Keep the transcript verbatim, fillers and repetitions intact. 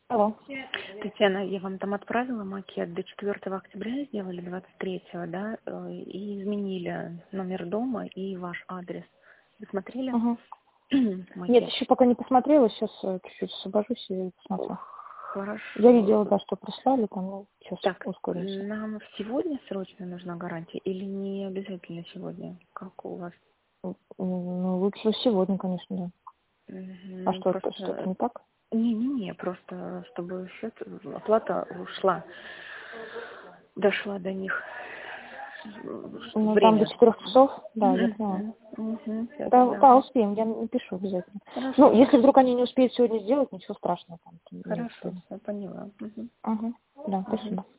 Алло. Татьяна, я вам там отправила макет. До четвёртого октября сделали, двадцать третьего, да, э, и изменили номер дома и ваш адрес. Вы смотрели? Угу. Макет. Нет, еще пока не посмотрела, сейчас э, чуть-чуть освобожусь и посмотрю. Хорошо. Я видела, да, что прислали, там, ну, сейчас Так, ускорюсь. нам сегодня срочно нужна гарантия или не обязательно сегодня? Как у вас? Ну, лучше сегодня, конечно, да. Мгм, А ну, что, просто... что-то не так? Не-не-не, просто чтобы счет, оплата ушла, дошла до них. Ну, там до Время. четырех часов, да, я поняла. Мгм, мгм, всё, Да, да. да, успеем, я напишу обязательно. Хорошо. Ну, если вдруг они не успеют сегодня сделать, ничего страшного там. Не Хорошо, успеем. все поняла. Мгм. Ага, да, Мгм. спасибо.